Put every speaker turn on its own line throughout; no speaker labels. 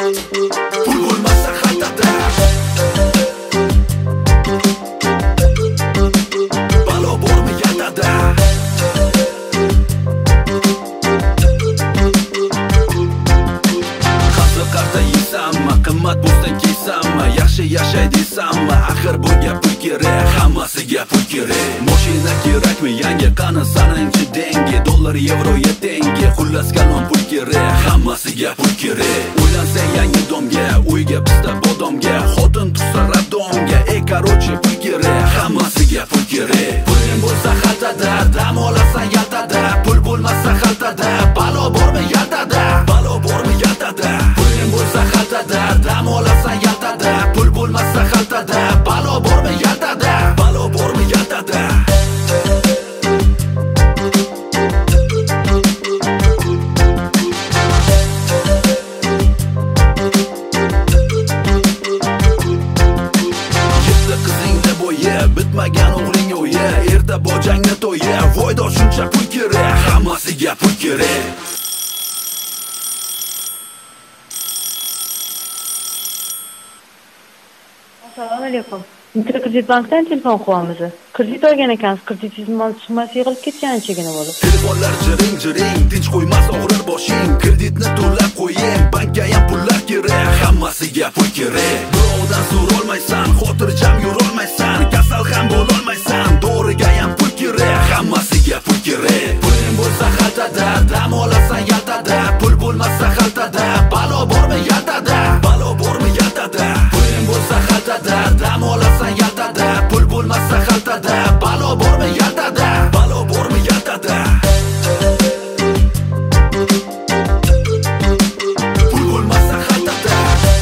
Pul bo'lmasa xaltada balo bormi yaltada. Qazı qarta yeysanmi, qimmat bo'lsa kiysanmi, yaxshi yashay deysanmi, axir bu gap pul kerak, hammasiga pul kerak. Mashina kerakmi yangi, qani sananchi dengi, dollar yevroga tengi, xullas kalon pul kerak, hammasiga pul kerak. O'ylansang yangi domga, uyga pista bodomga, xotin tushsa rabdomga, qarochi pul kerak, hammasiga pul kerak. Puling bo'lsa xaltada, dam olasan yaltada, pul bo'lmasa xaltada, balo bormi yaltada, balo bormi yaltada. Puling bo'lsa xaltada, dam olasan yaltada, pul bo'lmasa xaltada, balo bormi yaltada, balo bormi yaltada. Bitmagan o'g'ling o'yi, erta bojangni to'yi, voydo shuncha pul kerak, hammasiga pul kerak.
Assalomu alaykum. Interkredit bankdan telefon qilyapmiz. Kredit olgan ekansiz, kreditingiz summasi yig'ilib ketganichagina bo'lib.
Telefonlar jiring, tinch qo'ymas og'rir boshing, kreditni to'lab qo'ying, bankka ham pullar kerak, hammasiga pul kerak. Birovdan so'rolmaysan, xotirjam yurolmaysan, kasal ham bo'lolmaysan, doriga ham pul kerak, hammasiga pul kerak. Puling bo'lsa xaltada, dam olasan yaltada, pul bo'lmasa xaltada, balo bormi yaltada, balo bormi yaltada. Puling bo'lsa xaltada, dam olasan yaltada, pul bo'lmasa xaltada, balo bormi yaltada, balo bormi yaltada. Pul bo'lmasa xaltada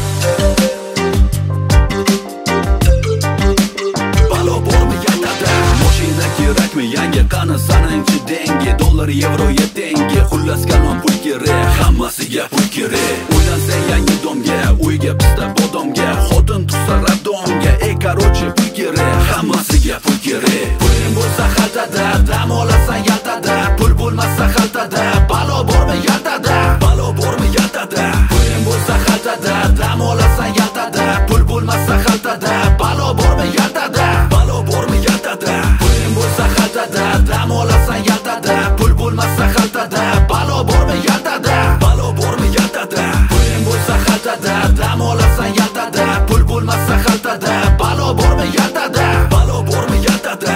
balo bormi yaltada. Mashina kerakmi yangi, qani sananchi dengi, dollar yevroga tengi, xullas kalon pul kerak, hammasiga pul kerak. O'ylansang yangi domga, uyga pista bodomga, xotin tushsa rabdomga, qarochi pul kerak, hammasiga pul kerak. Puling bo'lsa xaltada, dam olasan yaltada, pul bo'lmasa xaltada, balo bormi yaltada, balo bormi yaltada. Puling bo'lsa xaltada, dam olasan yaltada, pul bo'lmasa xaltada, balo bormi yaltada, balo bormi yaltada. Puling bo'lsa xaltada, dam olasan yaltada, pul bo'lmasa xaltada, balo bormi yaltada, balo bormi yaltada. Puling bo'lsa xaltada, dam olasan yaltada, pul bo'lmasa xaltada, balo bormi yaltada, balo bormi yaltada.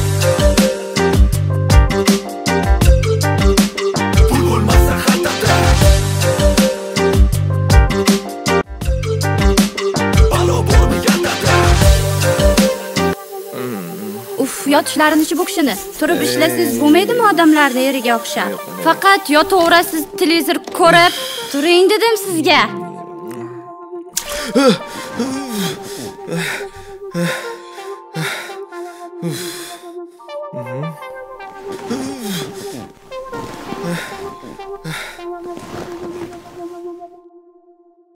Pul bo'lmasa xaltada balo bormi yaltada.
Yotishlarini bu kishini. Turib ishlasangiz bo'lmaydimi odamlarni eriga o'xshab? Faqat yotaverasiz, televizor ko'rib turing dedim sizga.
Uf.